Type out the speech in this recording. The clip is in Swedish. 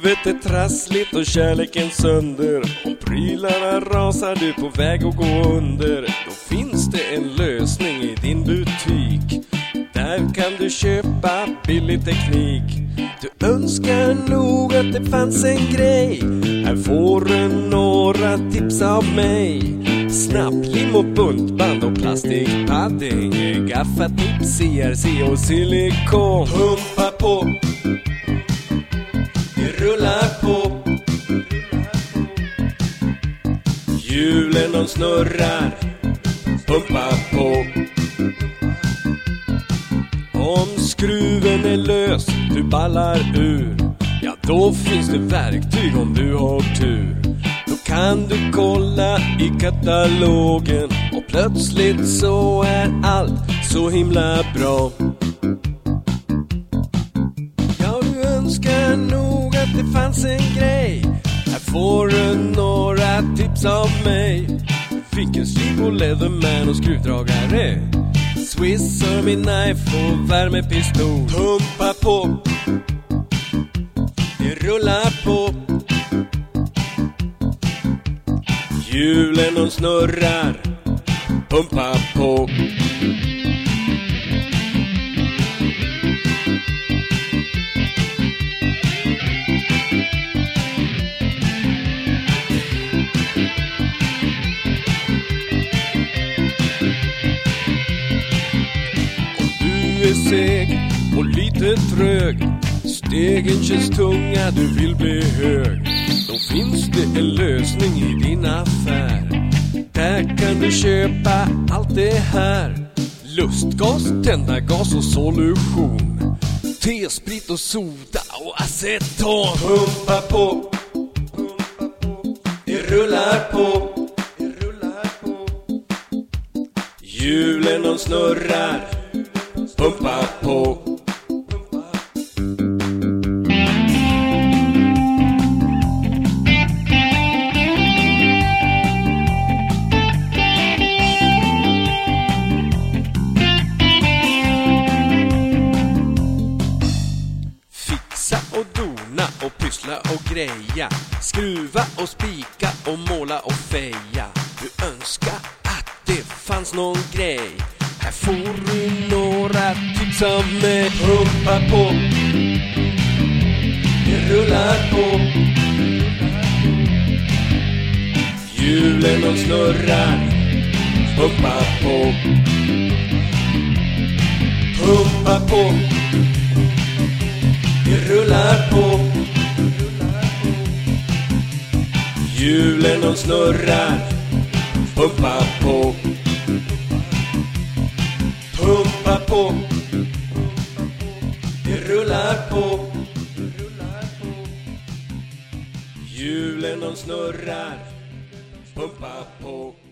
Livet är trassligt och kärleken sönder. Om prylarna rasar du på väg att gå under. Då finns det en lösning i din butik. Där kan du köpa billig teknik. Du önskar nog att det fanns en grej. Här får du några tips av mig. Snapplim och buntband och plastikpadding, gaffatips, CRC och silikon. Pumpa på, det rullar på. Hjulen de snurrar, pumpa på. Om skruven är lös, du ballar ur. Ja, då finns det verktyg om du har tur. Då kan du kolla i katalogen och plötsligt så är allt så himla bra. Ja, du önskar nog att det fanns en grej. Här får du några tips av mig. Fickenslip och Leatherman och skruvdragare, Swiss Army knife och värmepistol. Pumpa på, det rullar på. Hjulen de snurrar, pumpa på. Seg och lite trög, stegen känns tunga, du vill bli hög. Då finns det en lösning i din affär. Där kan du köpa allt det här. Lustgas, tändargas och solution, T-sprit och soda och aceton. Pumpa på, det rullar på. Hjulen de snurrar, pumpa på. Fixa och dona och pyssla och greja, skruva och spika och måla och feja. Du önskar att det fanns någon grej. Här får du några tips av mig. Pumpa på, det rullar på. Hjulen de snurrar, pumpa på. Pumpa på, det rullar på. Hjulen de snurrar, pumpa på. Pumpa på, det rullar på. Hjulen de snurrar, pumpa på.